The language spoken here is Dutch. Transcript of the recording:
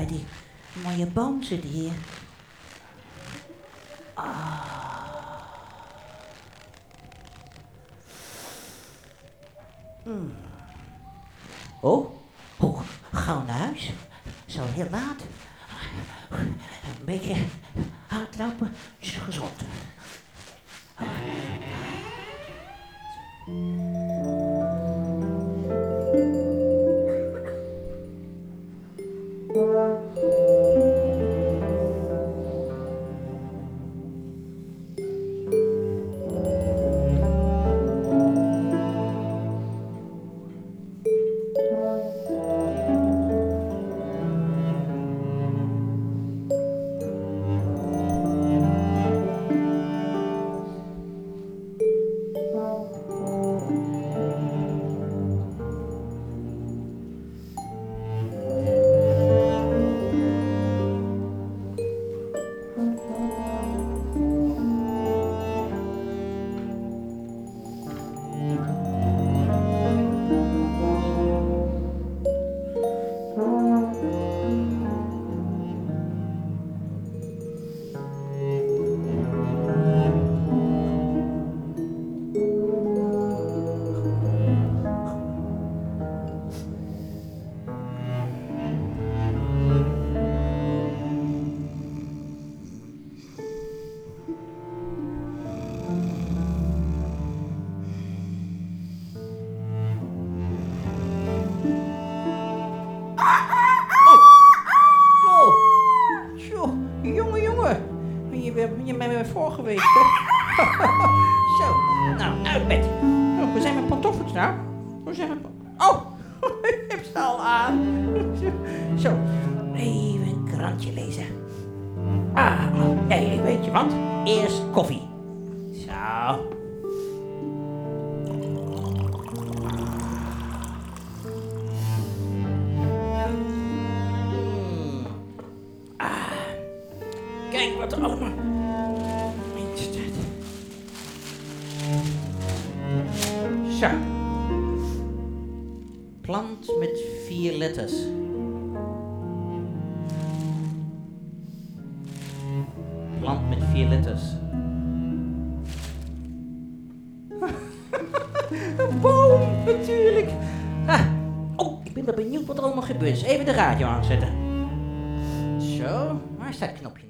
met die mooie boomzen hier. Oh, gauw naar huis. Zo heel laat. Een beetje hardlopen is gezond. Je bent weer voor geweest, hè? Zo, nou, uit bed. Oh, hoe zijn mijn pantoffeltjes nou? Hoe zijn mijn Oh, ik heb ze al aan. Zo, even een krantje lezen. Nee, weet je wat? Eerst koffie. Zo. Kijk wat er allemaal in staat. Zo. Plant met 4 letters. Plant met 4 letters. Een boom, natuurlijk. Oh, ik ben wel benieuwd wat er allemaal gebeurt. Even de radio aanzetten. Zo, waar staat het knopje?